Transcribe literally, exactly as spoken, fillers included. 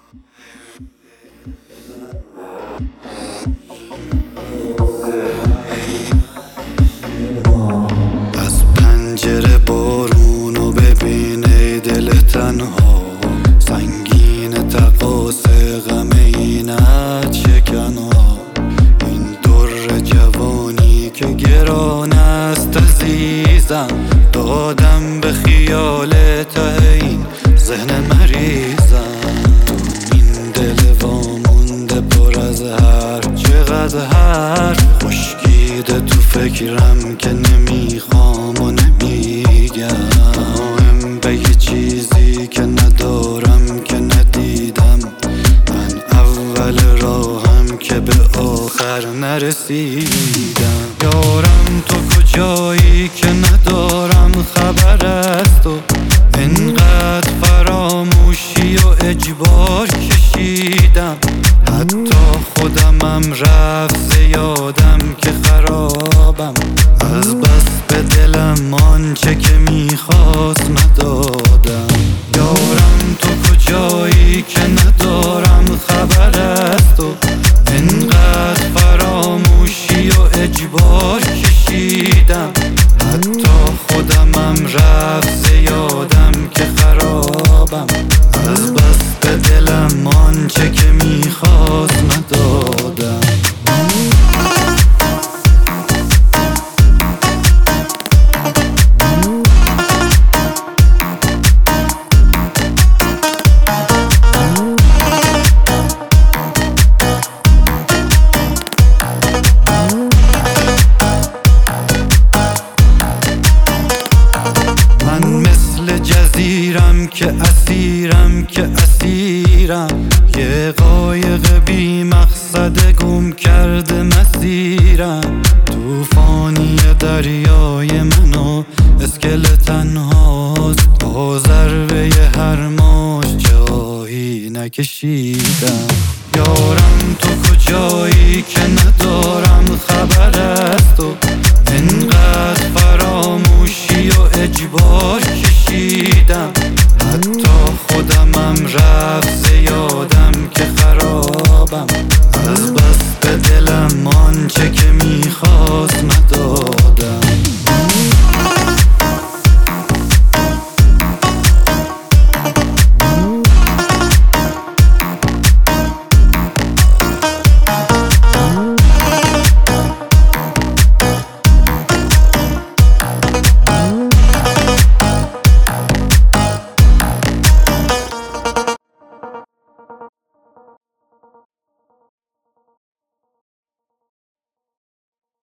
از پنجره بارونو ببین ای دل تنها، سنگین تقاس غم اینت شکنها. این در جوانی که گران است عزیزم، دادم به خیال ته این ذهن مریضم. تو این دل وامونده پر از حرف، چقدر حرف خشکیده تو فکرم که نمیخوام و نمیگم. دائم به یه چیزی که ندارم که ندیدم، من اول راهم که به آخر نرسیدم. یارم تو کجایی که ندارم خبر از تو، اینقدر فراموشی و اجبار کشیدم. حتی خودمم رفت زیادم که خرابم، از بس به دلم آنچه که میخواست ندادم. یارم تو کجایی که ندارم خبر از تو، اینقدر فراموشی و اجبار کشیدم. حتی خودمم رفت زیادم که خرابم، از بس به دلم آنچه که میخواست ندادم. جزیرم که اسیرم که اسیرم، یه قایق بی مقصد گم کرده مسیرم. توفانی دریای منو اسکلتن هاست، با ضربه هر موج جایی نکشیدم. یارم تو کجایی که ندارم خبر از تو، اینقدر فراموشی و اجبار کشیدم.